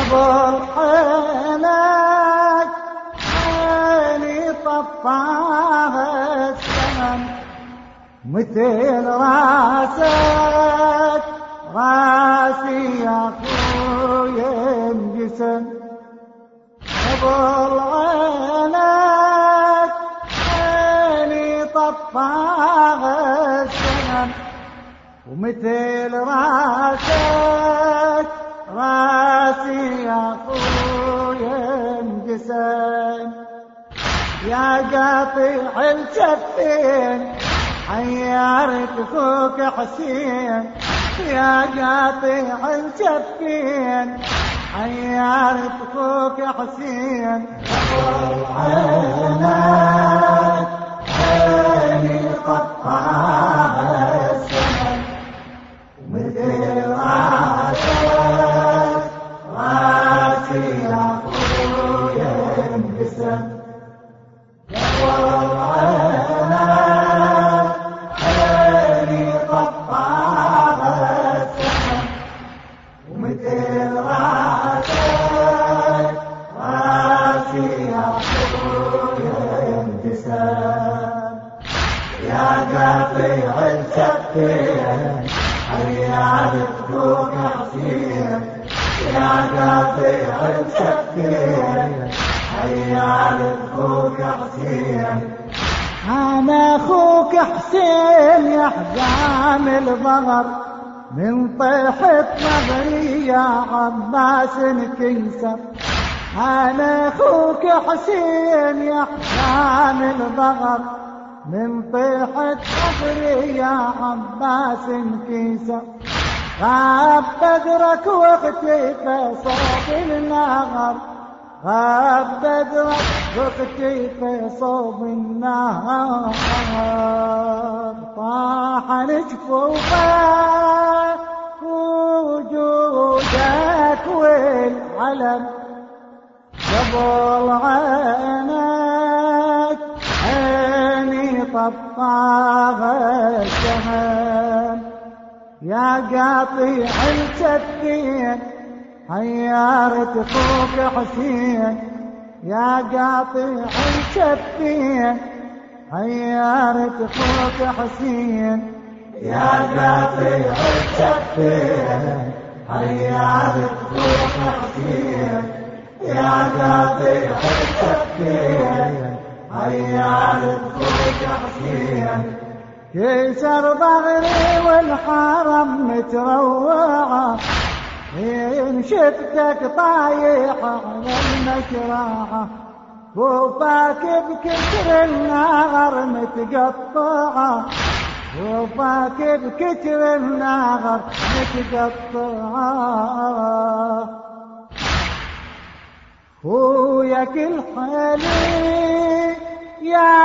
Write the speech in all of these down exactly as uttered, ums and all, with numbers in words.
قبل عينك عيني طفاها السمن مثل راسك راسي يا خويا انجسم. قبل عينك عيني طفاها السمن ومثل راسك راسي يا خويا انجسم. يا قاطع الجفين حيرت اخوك حسين، يا قاطع الجفين حيرت اخوك حسين. قبل عينك عيني طفاها السمن مثل راسك راسي يا خويا انقسم. قبل عينك عيني طفاها السمن ومثل راسك راسي يا خويا انقسم. يا قاطع الجفين حيرت اخوك حسين، يا قاطع الجفين حيرت اخوك حسين. انا اخوك حسين يا حزام الظهر من طيحة نظري يا عباس انكسر. انا اخوك حسين يا حزام الظهر من طيحة نظري يا عباس انكسر. غاب بدرك وقتي فصوب النهر، غاب بدرك وقتي فصوب النهر. طاح جفوفك وجودك والعلم. قبل عينك عيني طفاها السمن. يا قاطع الجفين حيرت اخوك حسين، يا قاطع الجفين حيرت اخوك حسين. يا قاطع الجفين حيرت اخوك حسين، يا قاطع الجفين حيرت اخوك حسين. كسر ظهري والحرم متروعه، إن شفتك طايحة على المشرعة وفاك بكتر النار متقطعة، وفاك بكتر النار متقطعة. خويك الحلي يا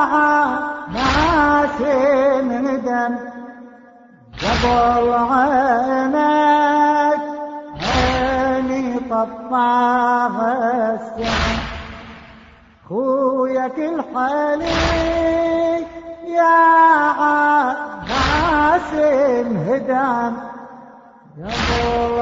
ناس ندم. قبل عينك عيني طفاها السمن. خويك الحلي يا ناس انهدم. قبل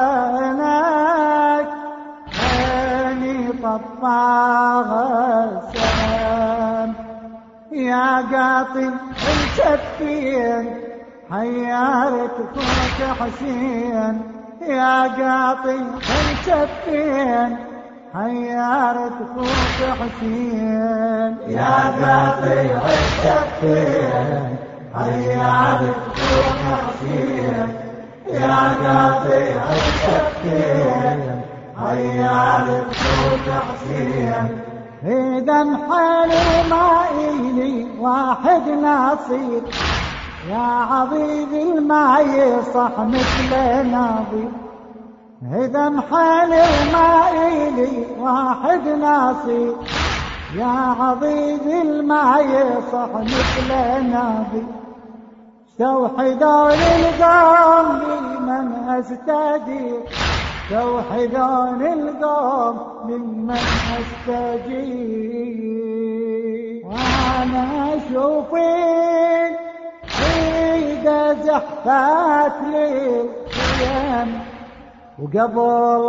عينك عيني طفاها السمن. يا قاطع الجفين حيرت اخوك حسين، يا قاطع الجفين حيرت اخوك حسين. يا قاطع الجفين حيرت اخوك حسين، يا قاطع الجفين حيرت اخوك حسين. إذا حالي ما إلي واحد نصير، يا عضيد الماء يصح مثل نظير. إذا حالي ما إلي واحد نصير، يا عضيد الماء يصح مثل نظير. استوحدون القوم لمن أستجير، استوحدون القوم ممن أستجير. وأنا أشوفين عيد زحفات لي الخيام وقبل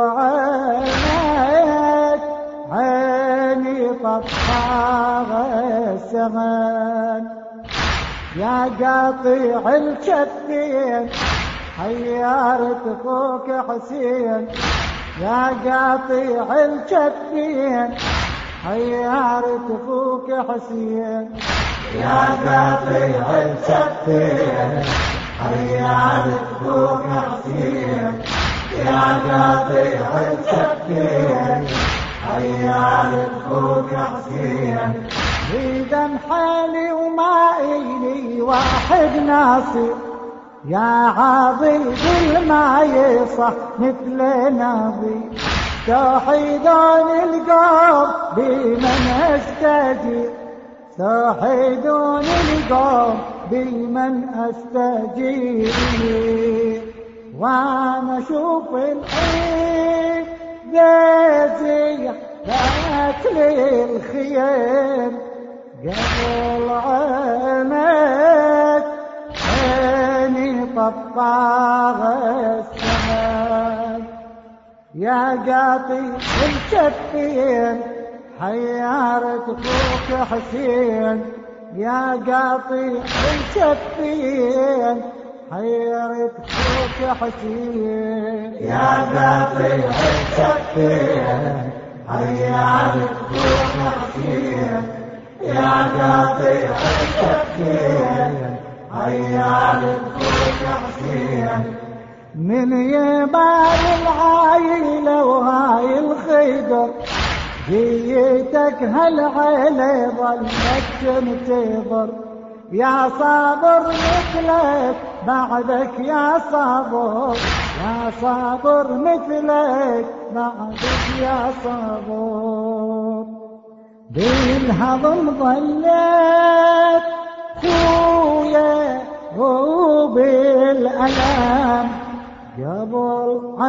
عينك عيني طفاغ السمن يا قاطع الكفين حيرت اخوك حسين يا قاطع الكفين حيرت اخوك حسين يا قاطع الكفين حيرت اخوك حسين يا قاطع الكفين حيرت اخوك حسين إذا حالي وما إلي واحد ناصر يا عاضي بالما يصح مثل ناضي توحيدون القوم بمن استجير توحيدون القوم بمن استجير وانا اشوف الحين ذاتي ذات لي الخير قبل عينك عيني طفاغ السماء يا قاطي الكفين حيرت اخوك حسين يا قاطي الكفين حيرت اخوك حسين يا قاطع الكفين حيرت اخوك حسين يا قاطع الكفين حيرت اخوك حسين من يبار العايلة وهاي الخيدر جيتك هالعيلة ظلت تنتظر يا صابر مثلك بعدك يا صابر يا صابر مثلك بعدك يا صابر بالهضم ظلت خويا وبالألام قبل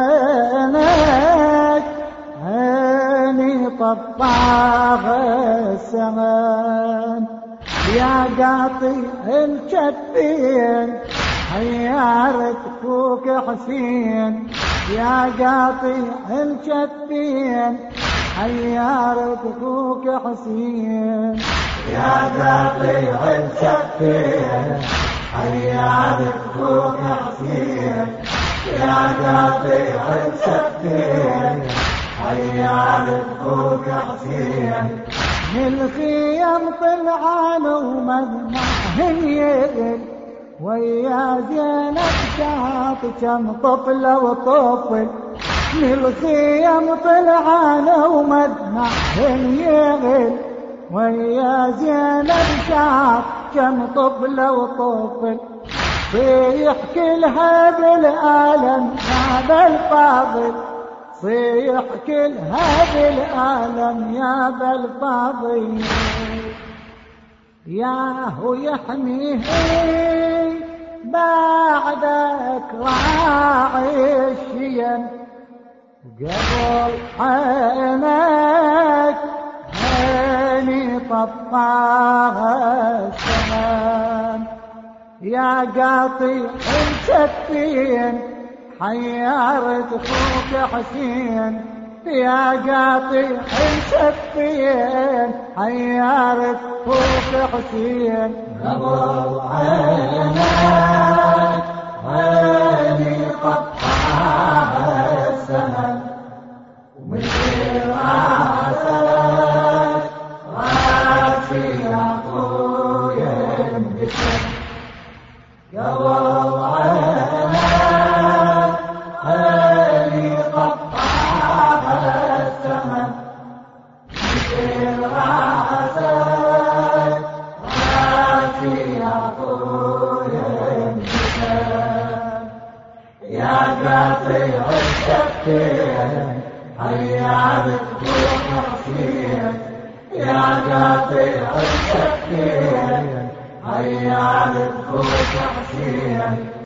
عينك عيني طفاغ السمان يا قاطي الكفين حيرت اخوك حسين يا قاطي الكفين حيرت اخوك حسين يا قاطع الكفين حيرت اخوك حسين يا قاطع الكفين حيرت اخوك حسين من الخيام طلعان ومذمعهن يغل ويا زينب شاط كم طفل وطفل من الخيام طلعان ومذمعهن يغل ويا زينب شاط كم طفل وطفل سيحكي لها بالآلم هذا الفاضل سيحكي لها بالآلم يا بالفاضل ياهو يحميه بعدك راعي الشيم قبل عينك عيني طفاغ السمان يا قاطي الكفين حيرت اخوك حسين يا قاطي الكفين حيرت اخوك حسين قبل عينك عيني طفاغ السمن ومثل راسك راسي يا خويا انبسم قبل عينك عيني طفاغ السمن مثل راسك راسي يا خويا انبسم يا قاطع الكفين حيرت اخوك حسين يا قاطع الكفين حيرت اخوك حسين